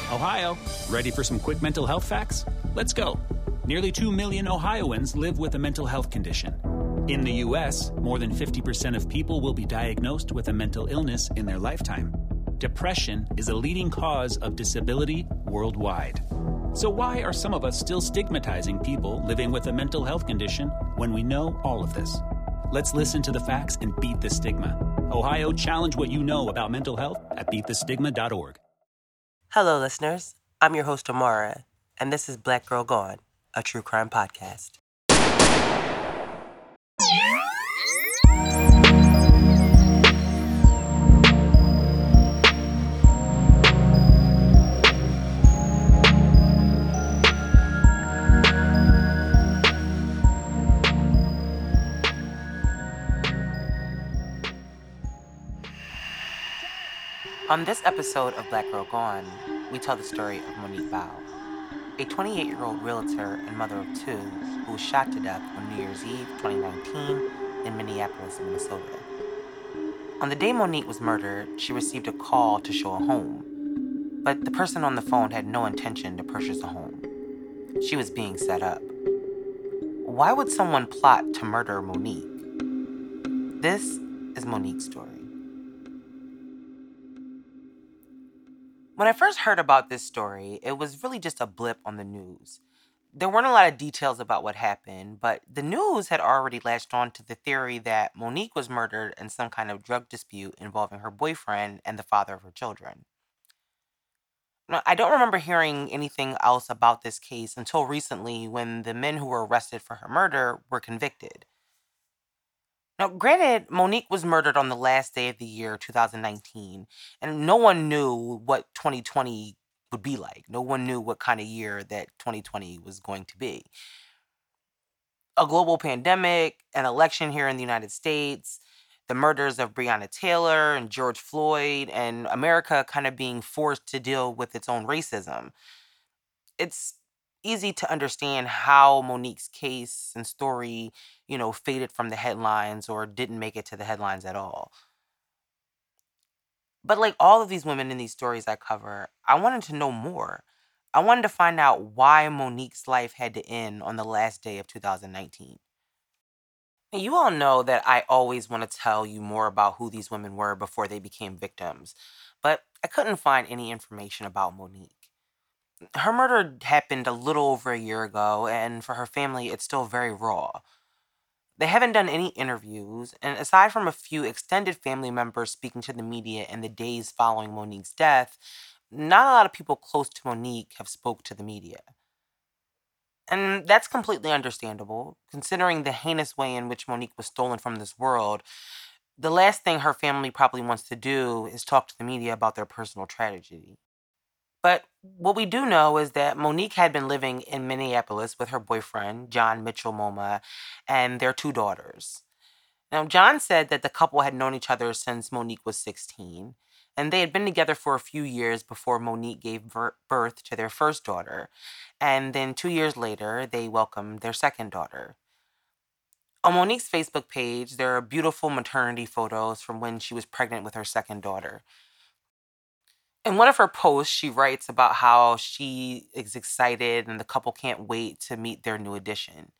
Ohio, ready for some quick mental health facts? Let's go. Nearly 2 million Ohioans live with a mental health condition. In the U.S., more than 50% of people will be diagnosed with a mental illness in their lifetime. Depression is a leading cause of disability worldwide. So why are some of us still stigmatizing people living with a mental health condition when we know all of this? Let's listen to the facts and beat the stigma. Ohio, challenge what you know about mental health at beatthestigma.org. Hello, listeners. I'm your host, Amara, and this is Black Girl Gone, a true crime podcast. On this episode of Black Girl Gone, we tell the story of Monique Bowe, a 28-year-old realtor and mother of two who was shot to death on New Year's Eve 2019 in Minneapolis, Minnesota. On the day Monique was murdered, she received a call to show a home, but the person on the phone had no intention to purchase a home. She was being set up. Why would someone plot to murder Monique? This is Monique's story. When I first heard about this story, it was really just a blip on the news. There weren't a lot of details about what happened, but the news had already latched on to the theory that Monique was murdered in some kind of drug dispute involving her boyfriend and the father of her children. Now, I don't remember hearing anything else about this case until recently when the men who were arrested for her murder were convicted. Now, granted, Monique was murdered on the last day of the year 2019, and no one knew what 2020 would be like. No one knew what kind of year that 2020 was going to be. A global pandemic, an election here in the United States, the murders of Breonna Taylor and George Floyd, and America kind of being forced to deal with its own racism. It's easy to understand how Monique's case and story, faded from the headlines or didn't make it to the headlines at all. But like all of these women in these stories I cover, I wanted to know more. I wanted to find out why Monique's life had to end on the last day of 2019. You all know that I always want to tell you more about who these women were before they became victims, but I couldn't find any information about Monique. Her murder happened a little over a year ago, and for her family, it's still very raw. They haven't done any interviews, and aside from a few extended family members speaking to the media in the days following Monique's death, not a lot of people close to Monique have spoke to the media. And that's completely understandable, considering the heinous way in which Monique was stolen from this world. The last thing her family probably wants to do is talk to the media about their personal tragedy. But what we do know is that Monique had been living in Minneapolis with her boyfriend, John Mitchell Moma, and their two daughters. Now, John said that the couple had known each other since Monique was 16, and they had been together for a few years before Monique gave birth to their first daughter. And then 2 years later, they welcomed their second daughter. On Monique's Facebook page, there are beautiful maternity photos from when she was pregnant with her second daughter. In one of her posts, she writes about how she is excited and the couple can't wait to meet their new addition.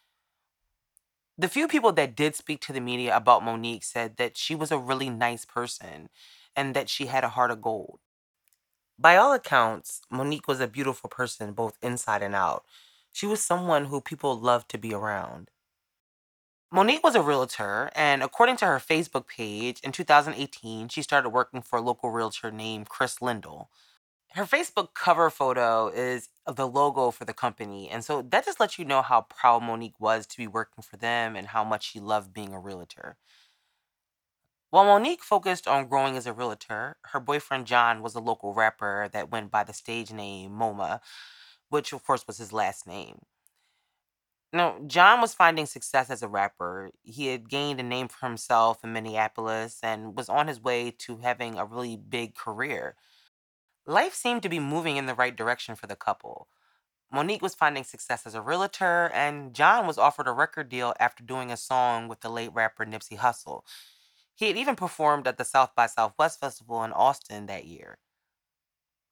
The few people that did speak to the media about Monique said that she was a really nice person and that she had a heart of gold. By all accounts, Monique was a beautiful person both inside and out. She was someone who people loved to be around. Monique was a realtor, and according to her Facebook page, in 2018, she started working for a local realtor named Chris Lindell. Her Facebook cover photo is of the logo for the company, and so that just lets you know how proud Monique was to be working for them and how much she loved being a realtor. While Monique focused on growing as a realtor, her boyfriend John was a local rapper that went by the stage name Moma, which of course was his last name. Now, John was finding success as a rapper. He had gained a name for himself in Minneapolis and was on his way to having a really big career. Life seemed to be moving in the right direction for the couple. Monique was finding success as a realtor, and John was offered a record deal after doing a song with the late rapper Nipsey Hussle. He had even performed at the South by Southwest Festival in Austin that year.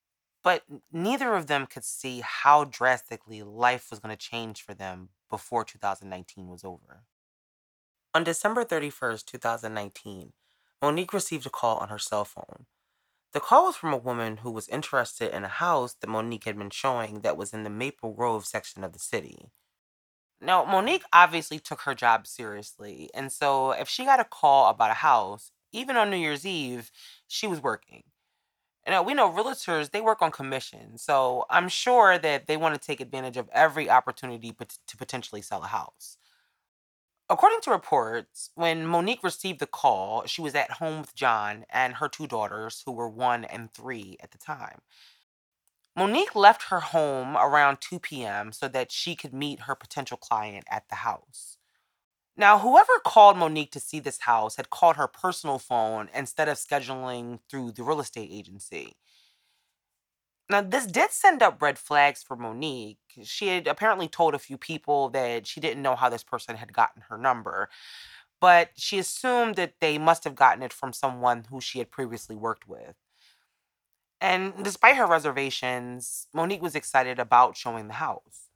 But neither of them could see how drastically life was going to change for them before 2019 was over. On December 31st, 2019, Monique received a call on her cell phone. The call was from a woman who was interested in a house that Monique had been showing that was in the Maple Grove section of the city. Now, Monique obviously took her job seriously, and so if she got a call about a house, even on New Year's Eve, she was working. Now, we know realtors, they work on commission, so I'm sure that they want to take advantage of every opportunity to potentially sell a house. According to reports, when Monique received the call, she was at home with John and her two daughters, who were 1 and 3 at the time. Monique left her home around 2 p.m. so that she could meet her potential client at the house. Now, whoever called Monique to see this house had called her personal phone instead of scheduling through the real estate agency. Now, this did send up red flags for Monique. She had apparently told a few people that she didn't know how this person had gotten her number, but she assumed that they must have gotten it from someone who she had previously worked with. And despite her reservations, Monique was excited about showing the house.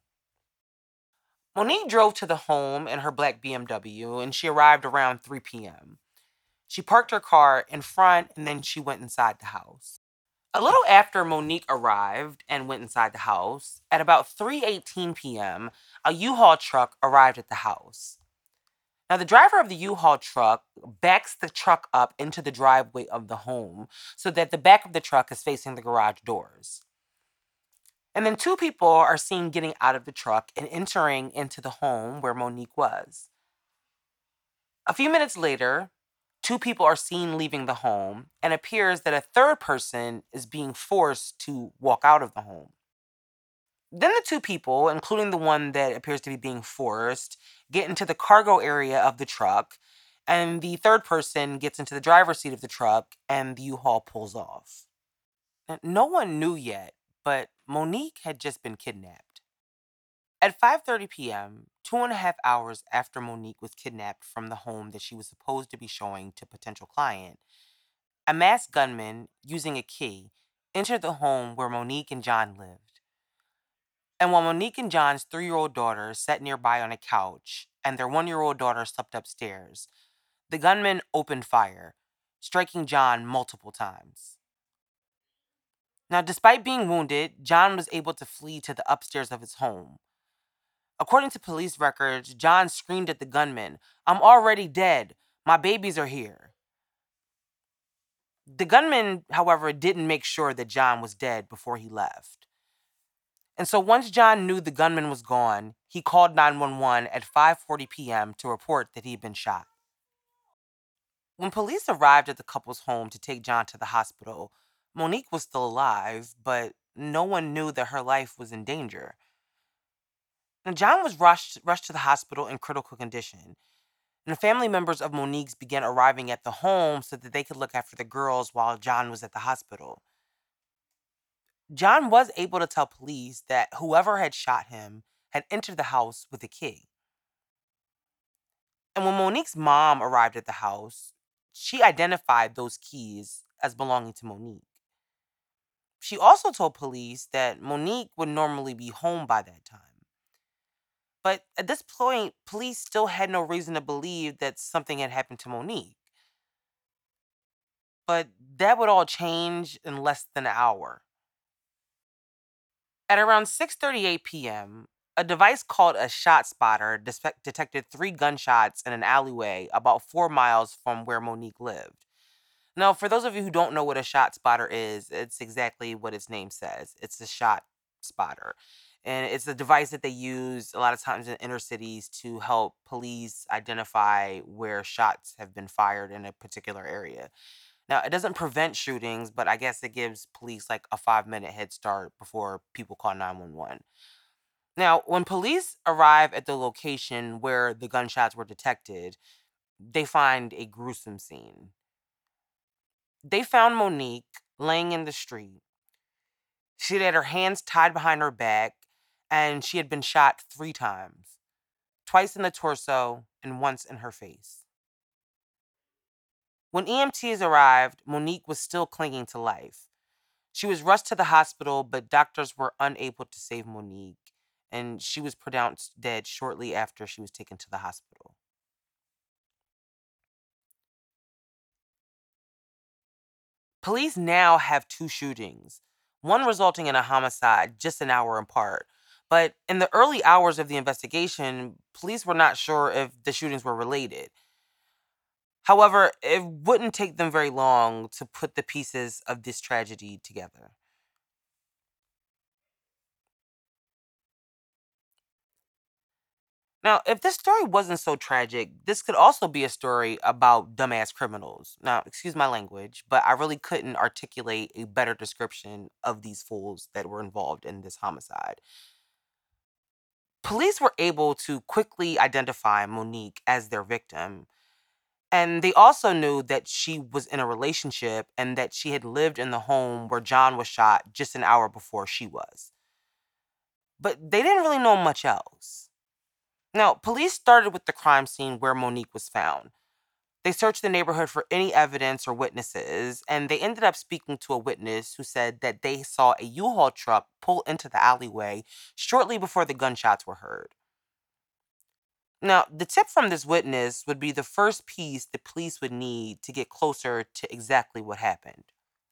Monique drove to the home in her black BMW and she arrived around 3 p.m. She parked her car in front and then she went inside the house. A little after Monique arrived and went inside the house, at about 3:18 p.m., a U-Haul truck arrived at the house. Now, the driver of the U-Haul truck backs the truck up into the driveway of the home so that the back of the truck is facing the garage doors. And then two people are seen getting out of the truck and entering into the home where Monique was. A few minutes later, two people are seen leaving the home, and it appears that a third person is being forced to walk out of the home. Then the two people, including the one that appears to be being forced, get into the cargo area of the truck, and the third person gets into the driver's seat of the truck, and the U-Haul pulls off. Now, no one knew yet, but Monique had just been kidnapped. At 5:30 p.m., 2.5 hours after Monique was kidnapped from the home that she was supposed to be showing to a potential client, a masked gunman, using a key, entered the home where Monique and John lived. And while Monique and John's 3-year-old daughter sat nearby on a couch and their 1-year-old daughter slept upstairs, the gunman opened fire, striking John multiple times. Now, despite being wounded, John was able to flee to the upstairs of his home. According to police records, John screamed at the gunman, "I'm already dead. My babies are here." The gunman, however, didn't make sure that John was dead before he left. And so once John knew the gunman was gone, he called 911 at 5:40 p.m. to report that he had been shot. When police arrived at the couple's home to take John to the hospital, Monique was still alive, but no one knew that her life was in danger. And John was rushed to the hospital in critical condition. And the family members of Monique's began arriving at the home so that they could look after the girls while John was at the hospital. John was able to tell police that whoever had shot him had entered the house with a key. And when Monique's mom arrived at the house, she identified those keys as belonging to Monique. She also told police that Monique would normally be home by that time. But at this point, police still had no reason to believe that something had happened to Monique. But that would all change in less than an hour. At around 6:38 p.m., a device called a shot spotter detected 3 gunshots in an alleyway about 4 miles from where Monique lived. Now, for those of you who don't know what a shot spotter is, it's exactly what its name says. It's a shot spotter. And it's a device that they use a lot of times in inner cities to help police identify where shots have been fired in a particular area. Now, it doesn't prevent shootings, but I guess it gives police like a 5-minute head start before people call 911. Now, when police arrive at the location where the gunshots were detected, they find a gruesome scene. They found Monique laying in the street. She had her hands tied behind her back, and she had been shot 3 times, twice in the torso and once in her face. When EMTs arrived, Monique was still clinging to life. She was rushed to the hospital, but doctors were unable to save Monique, and she was pronounced dead shortly after she was taken to the hospital. Police now have two shootings, one resulting in a homicide just an hour apart. But in the early hours of the investigation, police were not sure if the shootings were related. However, it wouldn't take them very long to put the pieces of this tragedy together. Now, if this story wasn't so tragic, this could also be a story about dumbass criminals. Now, excuse my language, but I really couldn't articulate a better description of these fools that were involved in this homicide. Police were able to quickly identify Monique as their victim, and they also knew that she was in a relationship and that she had lived in the home where John was shot just an hour before she was. But they didn't really know much else. Now, police started with the crime scene where Monique was found. They searched the neighborhood for any evidence or witnesses, and they ended up speaking to a witness who said that they saw a U-Haul truck pull into the alleyway shortly before the gunshots were heard. Now, the tip from this witness would be the first piece the police would need to get closer to exactly what happened.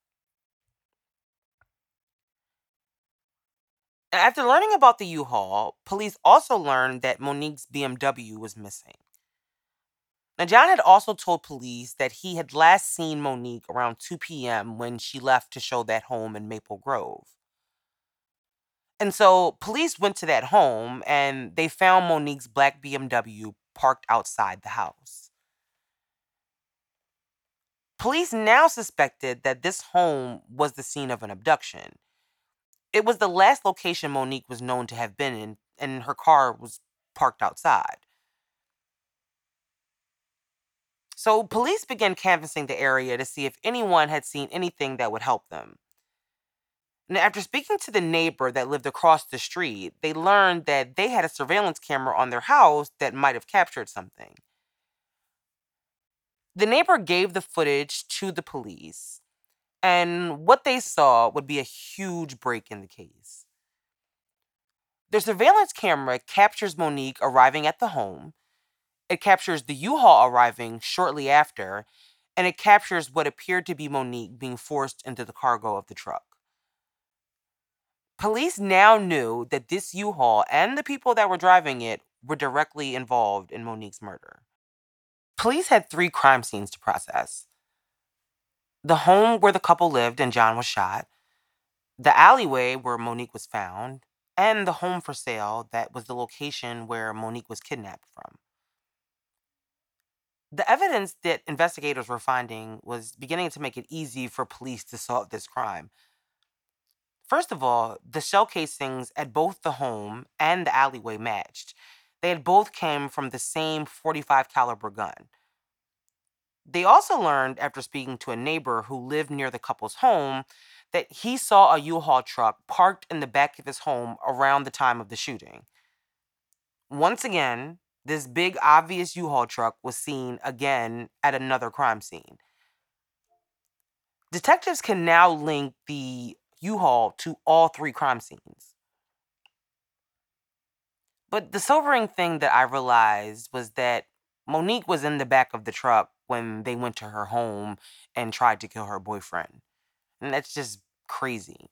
After learning about the U-Haul, police also learned that Monique's BMW was missing. Now, John had also told police that he had last seen Monique around 2 p.m. when she left to show that home in Maple Grove. And so police went to that home and they found Monique's black BMW parked outside the house. Police now suspected that this home was the scene of an abduction. It was the last location Monique was known to have been in, and her car was parked outside. So police began canvassing the area to see if anyone had seen anything that would help them. Now, after speaking to the neighbor that lived across the street, they learned that they had a surveillance camera on their house that might have captured something. The neighbor gave the footage to the police, and what they saw would be a huge break in the case. The surveillance camera captures Monique arriving at the home, it captures the U-Haul arriving shortly after, and it captures what appeared to be Monique being forced into the cargo of the truck. Police now knew that this U-Haul and the people that were driving it were directly involved in Monique's murder. Police had 3 crime scenes to process: the home where the couple lived and John was shot, the alleyway where Monique was found, and the home for sale that was the location where Monique was kidnapped from. The evidence that investigators were finding was beginning to make it easy for police to solve this crime. First of all, the shell casings at both the home and the alleyway matched. They had both came from the same .45 caliber gun. They also learned after speaking to a neighbor who lived near the couple's home that he saw a U-Haul truck parked in the back of his home around the time of the shooting. Once again, this big obvious U-Haul truck was seen again at another crime scene. Detectives can now link the U-Haul to all 3 crime scenes. But the sobering thing that I realized was that Monique was in the back of the truck when they went to her home and tried to kill her boyfriend. And that's just crazy.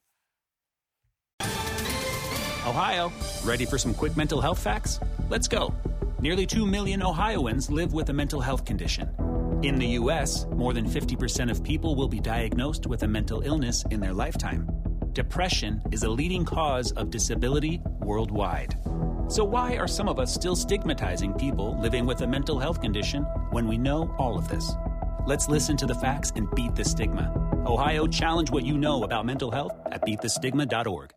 Ohio, ready for some quick mental health facts? Let's go. Nearly 2 million Ohioans live with a mental health condition. In the U.S., more than 50% of people will be diagnosed with a mental illness in their lifetime. Depression is a leading cause of disability worldwide. So why are some of us still stigmatizing people living with a mental health condition when we know all of this? Let's listen to the facts and beat the stigma. Ohio, challenge what you know about mental health at beatthestigma.org.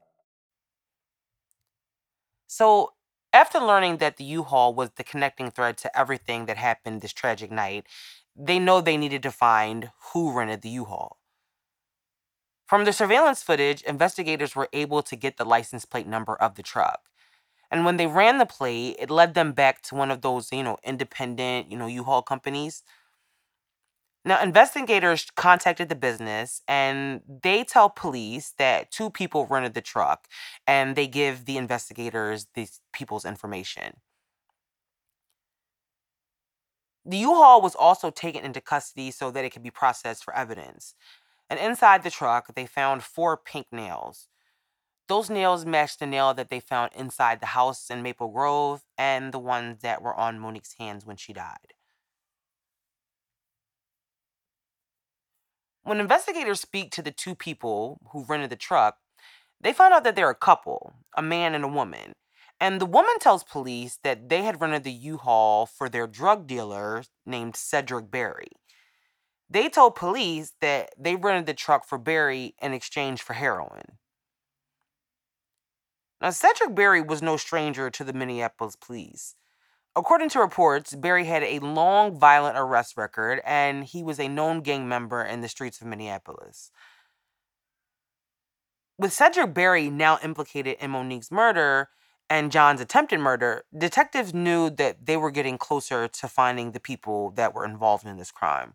So, after learning that the U-Haul was the connecting thread to everything that happened this tragic night, they know they needed to find who rented the U-Haul. From the surveillance footage, investigators were able to get the license plate number of the truck. And when they ran the plate, it led them back to one of those, independent, U-Haul companies. Now, investigators contacted the business and they tell police that two people rented the truck and they give the investigators these people's information. The U-Haul was also taken into custody so that it could be processed for evidence. And inside the truck, they found 4 pink nails. Those nails matched the nail that they found inside the house in Maple Grove and the ones that were on Monique's hands when she died. When investigators speak to the two people who rented the truck, they find out that they're a couple, a man and a woman. And the woman tells police that they had rented the U-Haul for their drug dealer named Cedric Berry. They told police that they rented the truck for Berry in exchange for heroin. Now, Cedric Berry was no stranger to the Minneapolis police. According to reports, Berry had a long violent arrest record and he was a known gang member in the streets of Minneapolis. With Cedric Berry now implicated in Monique's murder and John's attempted murder, detectives knew that they were getting closer to finding the people that were involved in this crime.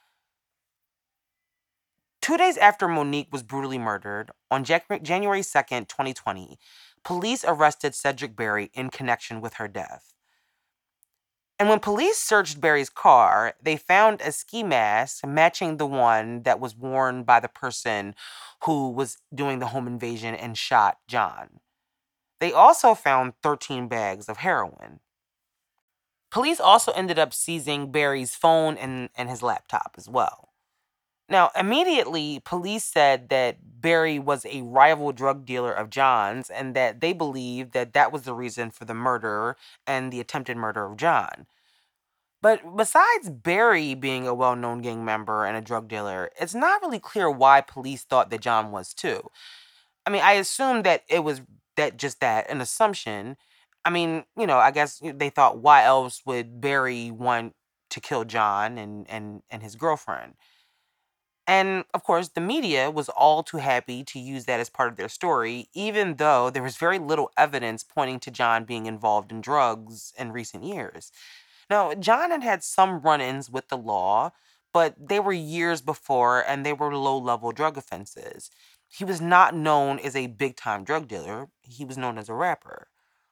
2 days after Monique was brutally murdered, on January 2nd, 2020, police arrested Cedric Berry in connection with her death. And when police searched Berry's car, they found a ski mask matching the one that was worn by the person who was doing the home invasion and shot John. They also found 13 bags of heroin. Police also ended up seizing Berry's phone and his laptop as well. Now, immediately, police said that Berry was a rival drug dealer of John's and that they believed that that was the reason for the murder and the attempted murder of John. But besides Berry being a well-known gang member and a drug dealer, it's not really clear why police thought that John was too. I mean, I assume that it was an assumption. I mean, I guess they thought why else would Berry want to kill John and his girlfriend? And of course, the media was all too happy to use that as part of their story, even though there was very little evidence pointing to John being involved in drugs in recent years. Now, John had had some run ins with the law, but they were years before and they were low level drug offenses. He was not known as a big time drug dealer, he was known as a rapper.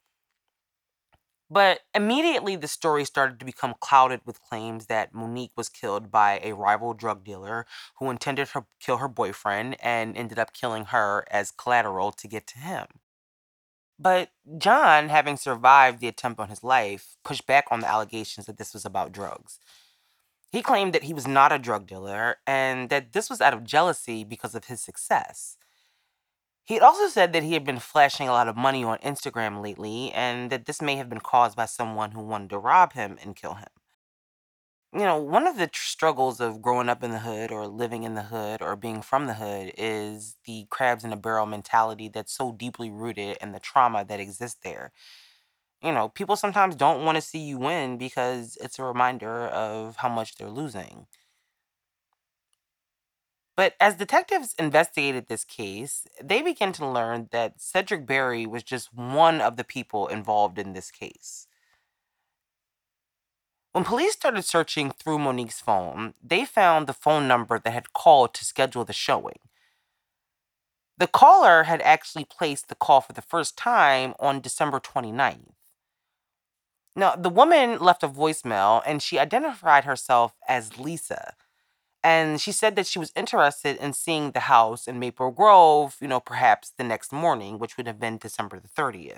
But immediately the story started to become clouded with claims that Monique was killed by a rival drug dealer who intended to kill her boyfriend and ended up killing her as collateral to get to him. But John, having survived the attempt on his life, pushed back on the allegations that this was about drugs. He claimed that he was not a drug dealer and that this was out of jealousy because of his success. He had also said that he had been flashing a lot of money on Instagram lately and that this may have been caused by someone who wanted to rob him and kill him. One of the struggles of growing up in the hood or living in the hood or being from the hood is the crabs in a barrel mentality that's so deeply rooted in the trauma that exists there. People sometimes don't want to see you win because it's a reminder of how much they're losing. But as detectives investigated this case, they began to learn that Cedric Berry was just one of the people involved in this case. When police started searching through Monique's phone, they found the phone number that had called to schedule the showing. The caller had actually placed the call for the first time on December 29th. Now, the woman left a voicemail and she identified herself as Lisa. And she said that she was interested in seeing the house in Maple Grove, perhaps the next morning, which would have been December the 30th.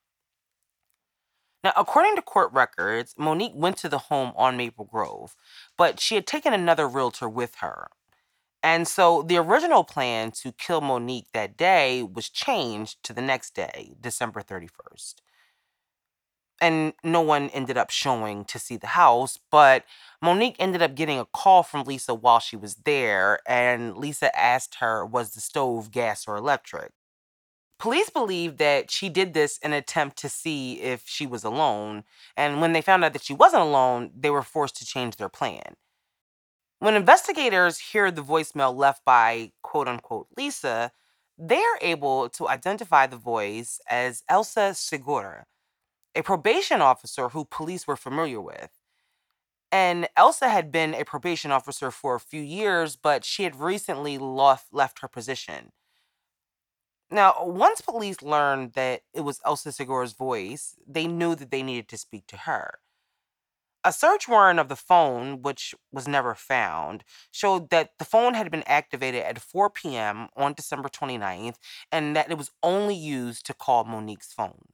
Now, according to court records, Monique went to the home on Maple Grove, but she had taken another realtor with her. And so the original plan to kill Monique that day was changed to the next day, December 31st. And no one ended up showing to see the house, but Monique ended up getting a call from Lisa while she was there, and Lisa asked her, was the stove gas or electric? Police believe that she did this in an attempt to see if she was alone, and when they found out that she wasn't alone, they were forced to change their plan. When investigators hear the voicemail left by quote-unquote Lisa, they are able to identify the voice as Elsa Segura, a probation officer who police were familiar with. And Elsa had been a probation officer for a few years, but she had recently left her position. Now, once police learned that it was Elsa Segura's voice, they knew that they needed to speak to her. A search warrant of the phone, which was never found, showed that the phone had been activated at 4 p.m. on December 29th and that it was only used to call Monique's phone.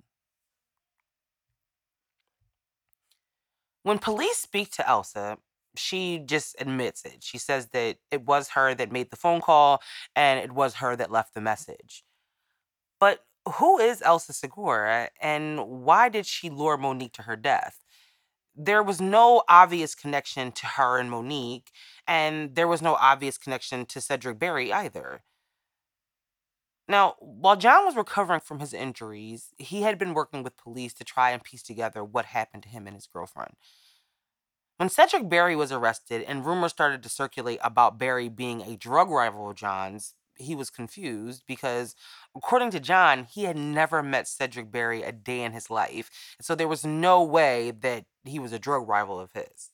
When police speak to Elsa, she just admits it. She says that it was her that made the phone call and it was her that left the message. But who is Elsa Segura and why did she lure Monique to her death? There was no obvious connection to her and Monique, and there was no obvious connection to Cedric Berry either. Now, while John was recovering from his injuries, he had been working with police to try and piece together what happened to him and his girlfriend. When Cedric Berry was arrested and rumors started to circulate about Berry being a drug rival of John's, he was confused because, according to John, he had never met Cedric Berry a day in his life. And so there was no way that he was a drug rival of his.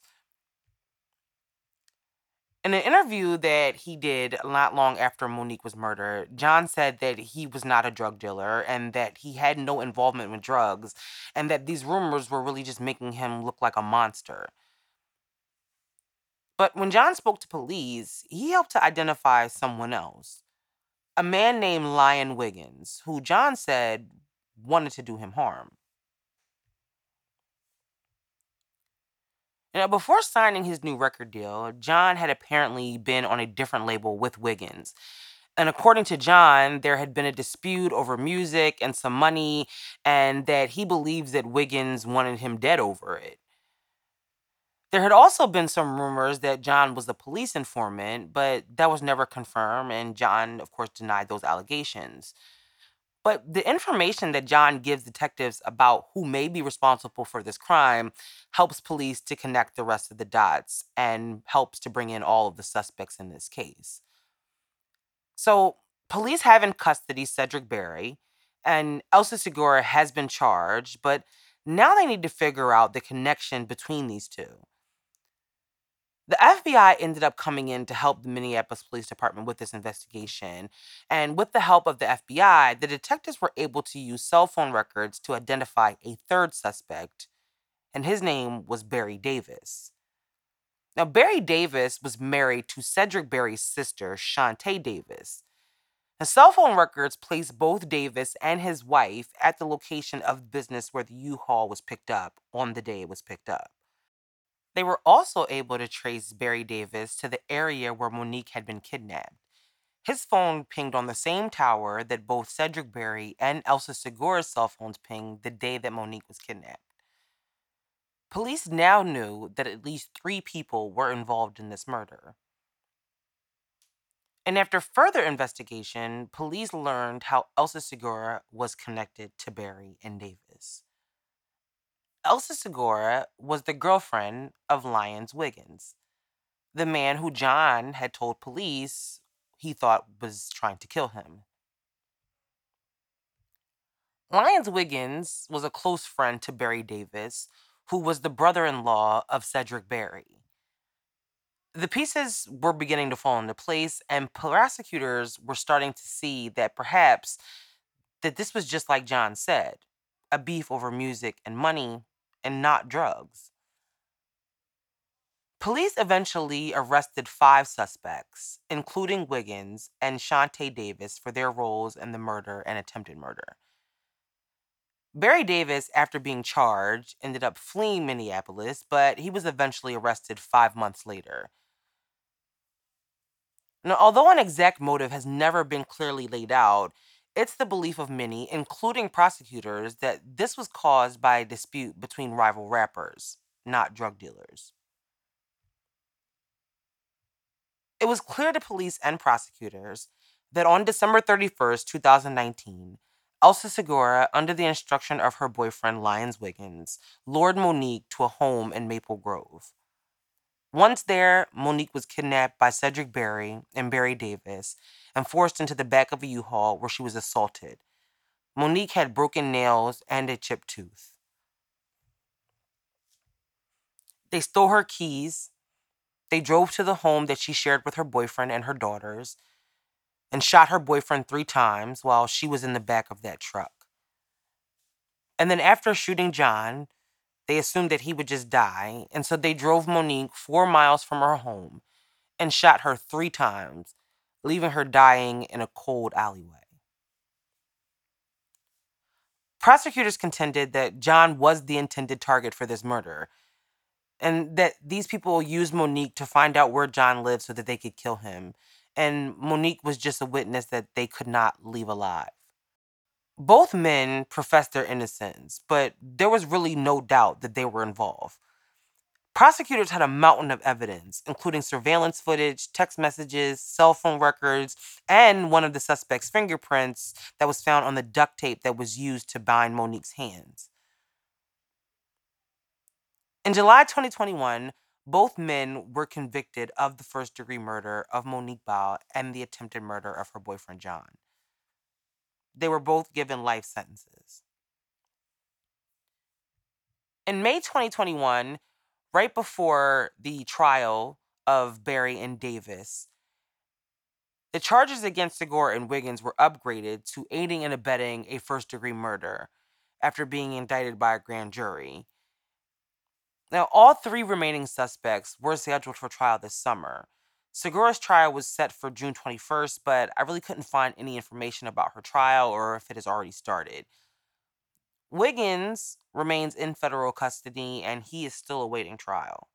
In an interview that he did not long after Monique was murdered, John said that he was not a drug dealer and that he had no involvement with drugs and that these rumors were really just making him look like a monster. But when John spoke to police, he helped to identify someone else, a man named Lyon Wiggins, who John said wanted to do him harm. Now, before signing his new record deal, John had apparently been on a different label with Wiggins. And according to John, there had been a dispute over music and some money, and that he believes that Wiggins wanted him dead over it. There had also been some rumors that John was the police informant, but that was never confirmed, and John, of course, denied those allegations. But the information that John gives detectives about who may be responsible for this crime helps police to connect the rest of the dots and helps to bring in all of the suspects in this case. So, police have in custody Cedric Berry, and Elsa Segura has been charged, but now they need to figure out the connection between these two. The FBI ended up coming in to help the Minneapolis Police Department with this investigation. And with the help of the FBI, the detectives were able to use cell phone records to identify a third suspect, and his name was Berry Davis. Now, Berry Davis was married to Cedric Berry's sister, Shantae Davis. The cell phone records place both Davis and his wife at the location of business where the U-Haul was picked up on the day it was picked up. They were also able to trace Berry Davis to the area where Monique had been kidnapped. His phone pinged on the same tower that both Cedric Berry and Elsa Segura's cell phones pinged the day that Monique was kidnapped. Police now knew that at least 3 people were involved in this murder. And after further investigation, police learned how Elsa Segura was connected to Berry and Davis. Elsa Segura was the girlfriend of Lyon Wiggins, the man who John had told police he thought was trying to kill him. Lyon Wiggins was a close friend to Berry Davis, who was the brother-in-law of Cedric Berry. The pieces were beginning to fall into place, and prosecutors were starting to see that perhaps that this was just like John said, a beef over music and money and not drugs. Police eventually arrested 5 suspects, including Wiggins and Shantae Davis, for their roles in the murder and attempted murder. Berry Davis, after being charged, ended up fleeing Minneapolis, but he was eventually arrested 5 months later. Now, although an exact motive has never been clearly laid out, it's the belief of many, including prosecutors, that this was caused by a dispute between rival rappers, not drug dealers. It was clear to police and prosecutors that on December 31st, 2019, Elsa Segura, under the instruction of her boyfriend Lyon Wiggins, lured Monique to a home in Maple Grove. Once there, Monique was kidnapped by Cedric Berry and Berry Davis and forced into the back of a U-Haul where she was assaulted. Monique had broken nails and a chipped tooth. They stole her keys. They drove to the home that she shared with her boyfriend and her daughters and shot her boyfriend 3 times while she was in the back of that truck. And then after shooting John, they assumed that he would just die, and so they drove Monique 4 miles from her home and shot her 3 times, leaving her dying in a cold alleyway. Prosecutors contended that John was the intended target for this murder, and that these people used Monique to find out where John lived so that they could kill him. And Monique was just a witness that they could not leave alive. Both men professed their innocence, but there was really no doubt that they were involved. Prosecutors had a mountain of evidence, including surveillance footage, text messages, cell phone records, and one of the suspect's fingerprints that was found on the duct tape that was used to bind Monique's hands. In July 2021, both men were convicted of the first-degree murder of Monique Ball and the attempted murder of her boyfriend, John. They were both given life sentences. In May 2021, right before the trial of Barry and Davis, the charges against Segura and Wiggins were upgraded to aiding and abetting a first-degree murder after being indicted by a grand jury. Now, all 3 remaining suspects were scheduled for trial this summer. Segura's trial was set for June 21st, but I really couldn't find any information about her trial or if it has already started. Wiggins remains in federal custody, and he is still awaiting trial.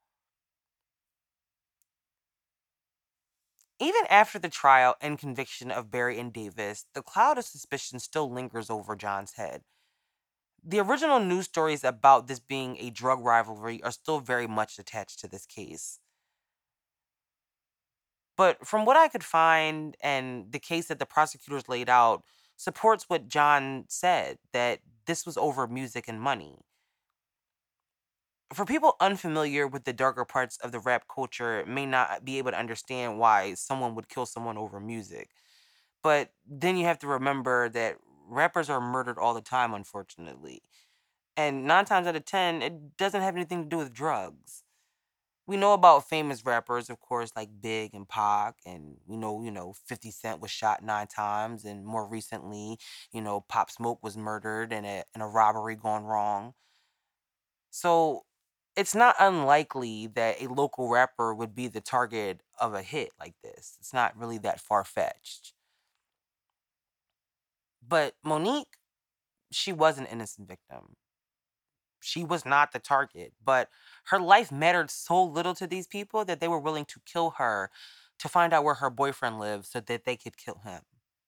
Even after the trial and conviction of Barry and Davis, the cloud of suspicion still lingers over John's head. The original news stories about this being a drug rivalry are still very much attached to this case. But from what I could find, and the case that the prosecutors laid out supports what John said, that this was over music and money. For people unfamiliar with the darker parts of the rap culture, may not be able to understand why someone would kill someone over music. But then you have to remember that rappers are murdered all the time, unfortunately. And 9 times out of 10, it doesn't have anything to do with drugs. We know about famous rappers, of course, like Big and Pac, and we know, 50 Cent was shot 9 times, and more recently, Pop Smoke was murdered in a robbery gone wrong. So it's not unlikely that a local rapper would be the target of a hit like this. It's not really that far-fetched. But Monique, she was an innocent victim. She was not the target, but her life mattered so little to these people that they were willing to kill her to find out where her boyfriend lived so that they could kill him.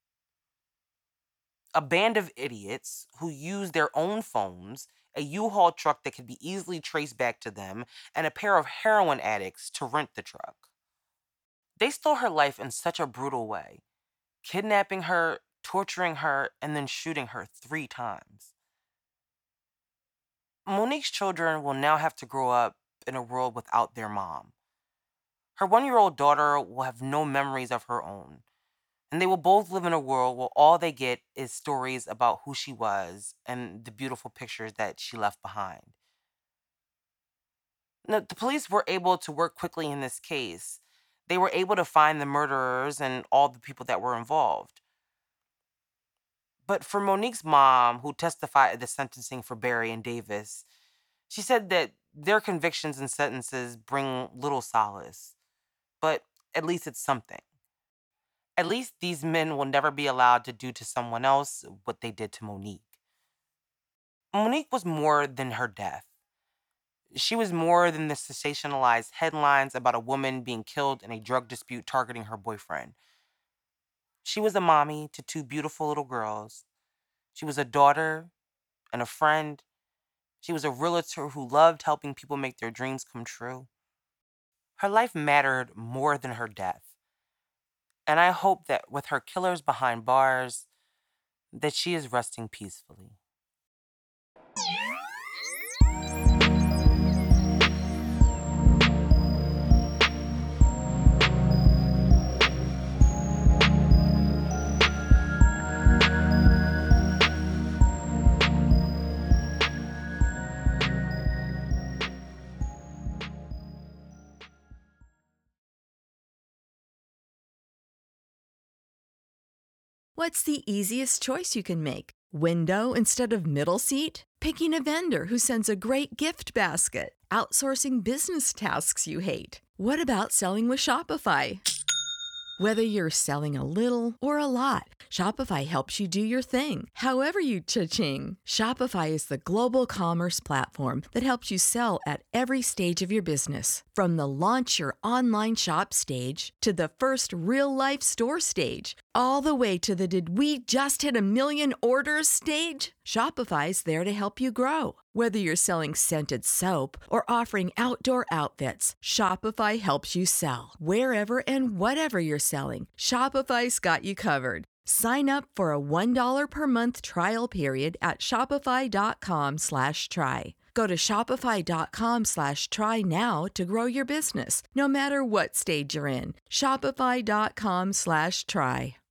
A band of idiots who used their own phones, a U-Haul truck that could be easily traced back to them, and a pair of heroin addicts to rent the truck. They stole her life in such a brutal way, kidnapping her, torturing her, and then shooting her 3 times. Monique's children will now have to grow up in a world without their mom. Her 1-year-old daughter will have no memories of her own, and they will both live in a world where all they get is stories about who she was and the beautiful pictures that she left behind. Now, the police were able to work quickly in this case. They were able to find the murderers and all the people that were involved. But for Monique's mom, who testified at the sentencing for Barry and Davis, she said that their convictions and sentences bring little solace. But at least it's something. At least these men will never be allowed to do to someone else what they did to Monique. Monique was more than her death. She was more than the sensationalized headlines about a woman being killed in a drug dispute targeting her boyfriend. She was a mommy to 2 beautiful little girls. She was a daughter and a friend. She was a realtor who loved helping people make their dreams come true. Her life mattered more than her death. And I hope that with her killers behind bars, that she is resting peacefully. What's the easiest choice you can make? Window instead of middle seat? Picking a vendor who sends a great gift basket? Outsourcing business tasks you hate? What about selling with Shopify? Whether you're selling a little or a lot, Shopify helps you do your thing, however you cha-ching. Shopify is the global commerce platform that helps you sell at every stage of your business. From the launch your online shop stage to the first real-life store stage, all the way to the did we just hit a million orders stage. Shopify's there to help you grow. Whether you're selling scented soap or offering outdoor outfits, Shopify helps you sell. Wherever and whatever you're selling, Shopify's got you covered. Sign up for a $1 per month trial period at shopify.com/try. Go to shopify.com/try now to grow your business, no matter what stage you're in. Shopify.com/try.